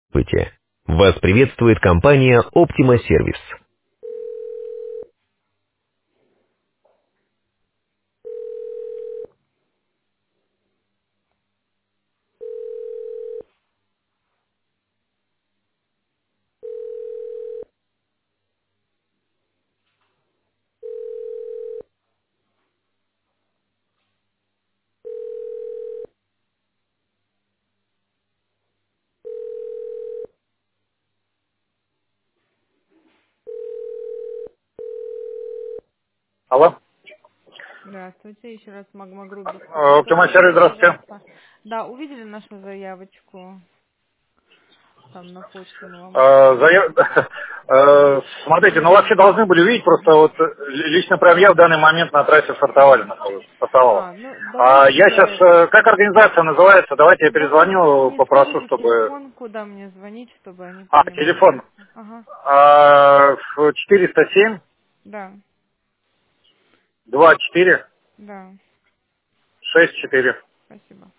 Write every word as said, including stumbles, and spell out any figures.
Здравствуйте. Вас приветствует компания Optima Service. Алло. Здравствуйте, еще раз Магма Групп беспокоит. Оптима сервис, Увидели здравствуйте. заявку? Да, увидели нашу заявочку. Там на почту мы вам Э, отправили. зая- э, Смотрите, ну вообще должны были видеть, просто вот э, лично прям я в данный момент на трассе стартовали нахожусь, стартовал. А, ну А давайте я я сейчас, это... как организация называется, давайте я Давайте перезвоню, не попрошу, скажите чтобы... телефон, куда мне звонить, чтобы они А, понимали. телефон. Ага, А, в четыреста семь да, двадцать четыре да, шестьдесят четыре. спасибо.